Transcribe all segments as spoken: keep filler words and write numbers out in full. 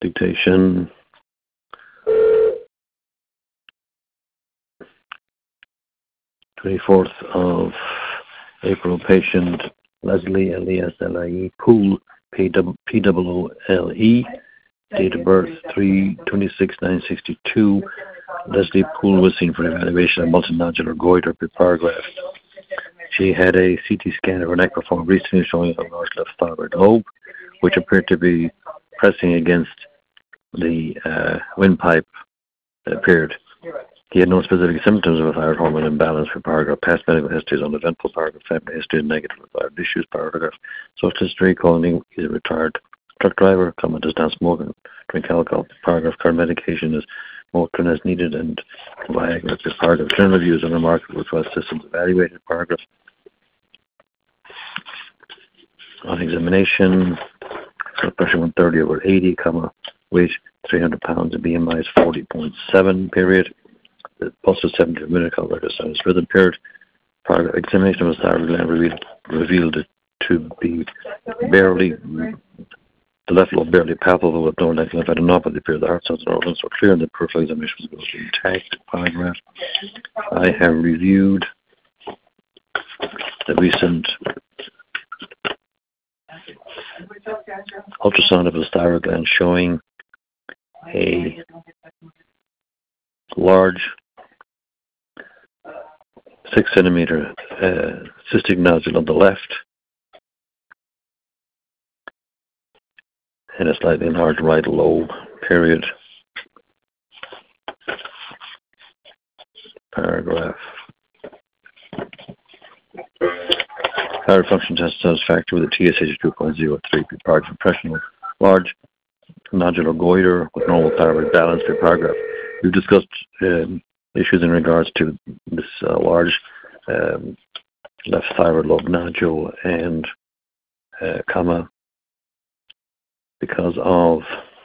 Dictation. twenty-fourth of April, patient Leslie, L E S L I E, Poole, P W O L E, date of birth three twenty-six nine sixty-two. Leslie Poole was seen for evaluation of multinodular goiter per paragraph. She had a C T scan of her neck performed recently showing a large left thyroid lobe, which appeared to be pressing against the uh, windpipe that appeared. He had no specific symptoms of a thyroid hormone imbalance for paragraph. Past medical history is uneventful. Paragraph. Family history is negative for thyroid issues. Paragraph. Social history: calling he's a retired truck driver. Comment does not smoke and drink alcohol. Paragraph. Current medication is Motrin as needed and Viagra. Paragraph. General views on the market request systems evaluated. Paragraph. On examination, blood pressure one thirty over eighty, comma, weight three hundred pounds, and B M I is forty point seven, period. The pulse is seventy per minute, called sinus rhythm, period. Paragraph. Examination of the thyroid gland revealed, revealed it to be barely, the left lobe barely palpable with no lymphadenopathy, appeared the heart cells and organs were clear and the peripheral examination was intact. Paragraph. I have reviewed the recent ultrasound of his thyroid gland showing a large six centimeter uh, cystic nodule on the left and a slightly enlarged right lobe, period. Paragraph. Thyroid function test satisfactory with a T S H two point zero three. Paragraph. Impression of large nodular goiter with normal thyroid balance. Paragraph. We've discussed um, issues in regards to this uh, large um, left thyroid lobe nodule and uh, comma because of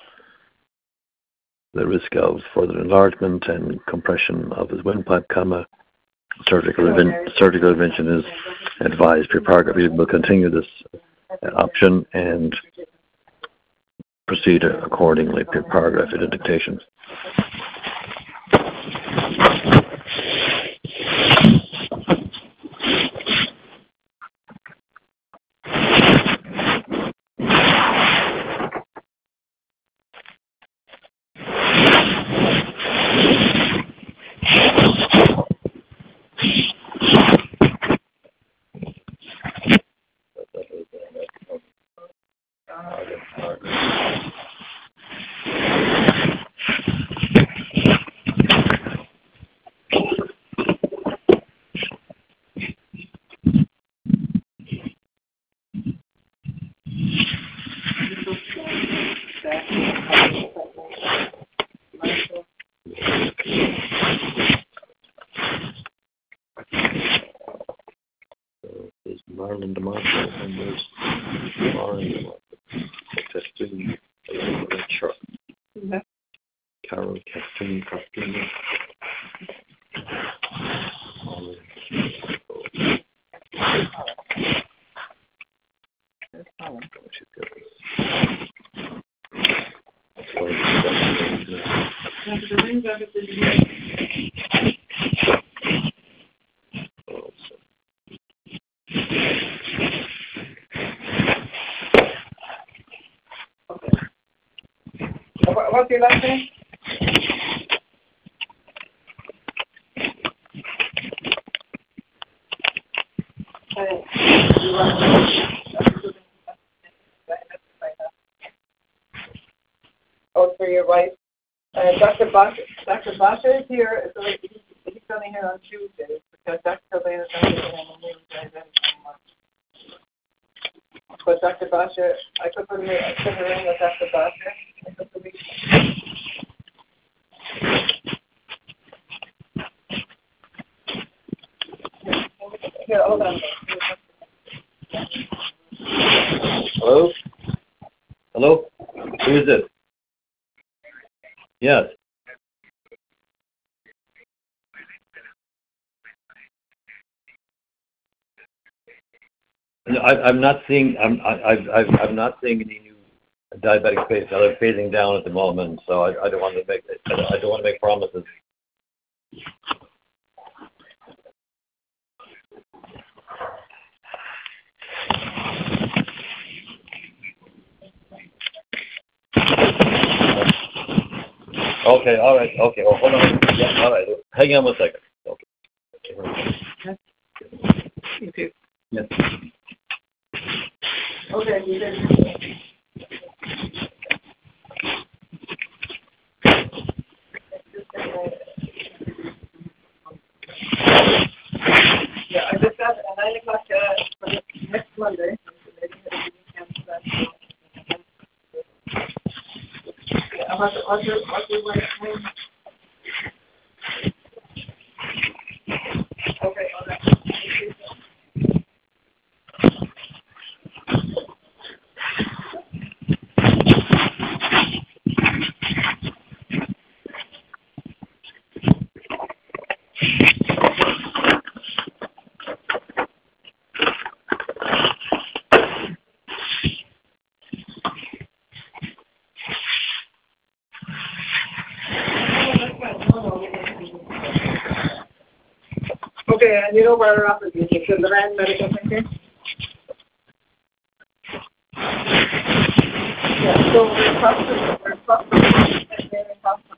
the risk of further enlargement and compression of his windpipe, comma surgical event, surgical intervention is advised. Per paragraph. We will continue this uh, option and proceed accordingly. Per paragraph in the dictation. Marlon DeMarco and there's Lauren Castin, Carol Castin, Castin. What's your last name? Oh, for your wife. Uh, Doctor Bosch, Doctor Bosch is here. So he's, he's only here on Tuesdays because Doctor Sylvain is not here on the news anymore. But Doctor Bosch, I could put her in, put her in with Doctor Bosch. Here, hold on. Hello? Hello? Who is this? Yes. No, I, I'm not seeing. I'm. I, I've. I've. I'm not seeing any new diabetic patient. They're phasing down at the moment, so I, I don't want to make I don't, I don't want to make promises. Okay, all right, okay. Oh, hold on. Yeah, all right. Hang on one second. Okay. You too. Yes. Okay, you did. Yeah, I just got a nine o'clock uh, for next Monday. Yeah, what's your, what's your, what's your name? Okay, all right. Okay, and you know where our office is? It's in the Rand Medical Center? Yeah, so we're across the, we're across the,